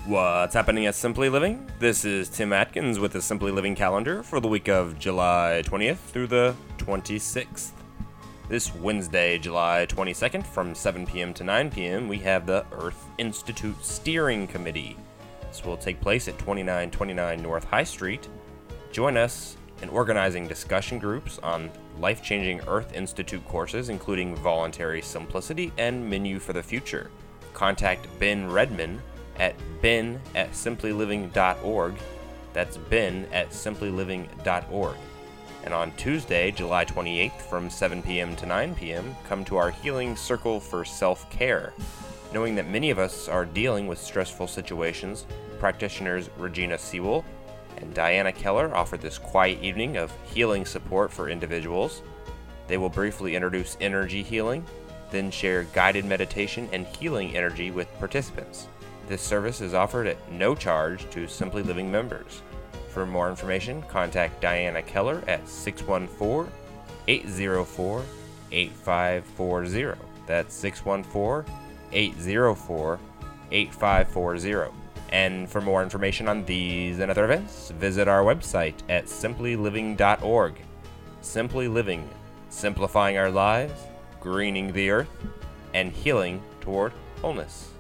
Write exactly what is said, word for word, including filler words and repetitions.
What's happening at Simply Living? This is Tim Atkins with the Simply Living calendar for the week of July twentieth through the twenty-sixth. This Wednesday, July twenty-second, from seven p.m. to nine p.m., we have the Earth Institute Steering Committee. This will take place at twenty-nine twenty-nine North High Street. Join us in organizing discussion groups on life-changing Earth Institute courses, including Voluntary Simplicity and Menu for the Future. Contact Ben Redman at ben at simply living dot org. That's ben at simply living dot org. And on Tuesday, July twenty-eighth, from seven p.m. to nine p.m., come to our Healing Circle for Self-Care. Knowing that many of us are dealing with stressful situations, practitioners Regina Sewell and Diana Keller offer this quiet evening of healing support for individuals. They will briefly introduce energy healing, then share guided meditation and healing energy with participants. This service is offered at no charge to Simply Living members. For more information, contact Diana Keller at six one four, eight zero four, eight five four zero. That's six one four, eight zero four, eight five four zero. And for more information on these and other events, visit our website at simply living dot org. Simply Living, simplifying our lives, greening the earth, and healing toward wholeness.